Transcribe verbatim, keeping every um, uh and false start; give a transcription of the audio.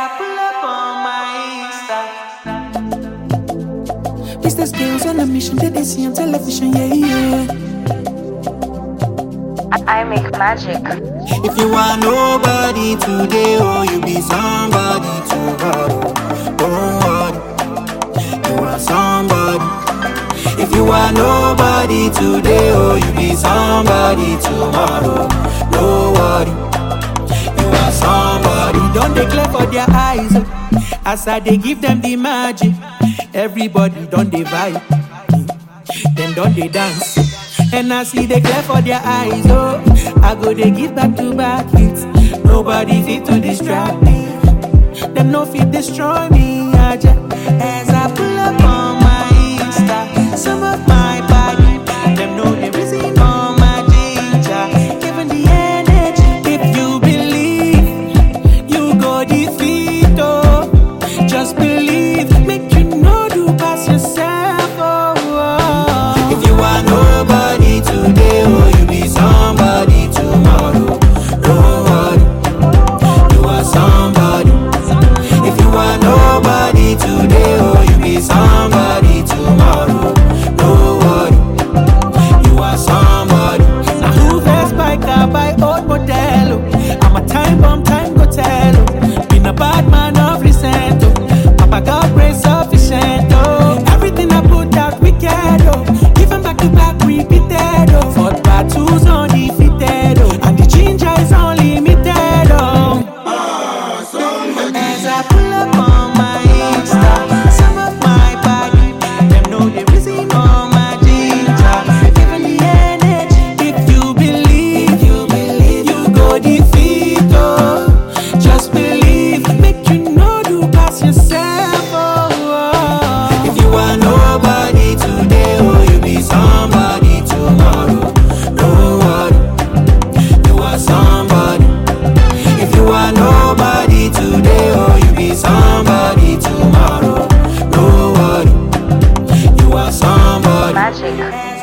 I pull up on my Insta. It's the skills on a mission that they see on television, yeah, yeah. I make magic. If you are nobody today, oh, you be somebody tomorrow. Don't worry, you are somebody. If you are nobody today, oh, you be somebody tomorrow. Don't worry, you are somebody. Don't declare for their eyes, oh. As I they give them the magic. Everybody don't they vibe, then don't they dance. And I see they glare for their eyes, oh. I go they give back to back hits. Nobody fit to distract me. Them no fit destroy me. I just, as I pull up on my Insta, some of my body, them know they reason on my ginger. Given the energy, if you believe, you go defeat, oh. Just believe, make you know to pass yourself, oh, oh. If you are nobody today, oh, you be somebody tomorrow. Don't worry, you are somebody. If you are nobody today, oh, you be somebody tomorrow. Don't worry, you are somebody. Now who first bike I buy old model, oh. I'm a time bomb, time go tell, oh. Been a bad man of recent, oh. Papa God grace sufficient, oh. Everything I put out wicked, oh. Even back to back repeated, oh. Fought battles undefeated, oh. And the ginger is unlimited, oh. As I pull up on my Insta, some of my body, them know the reason on my ginger. Given the energy, if you believe, you believe, you go defeat, oh. Just believe, make you know to pass yourself, oh, oh. If you are nobody today, oh, you be somebody tomorrow. Don't worry, you are somebody. If you are nobody today, oh, you be somebody tomorrow. Don't worry, you are somebody. Magic.